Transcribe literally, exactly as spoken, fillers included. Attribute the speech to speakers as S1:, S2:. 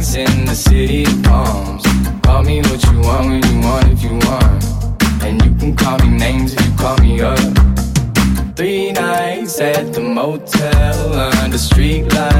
S1: nights in the city of palms. Call me what you want when you want if you want. And you can call me names if you call me up. Three nights at the motel under street lights.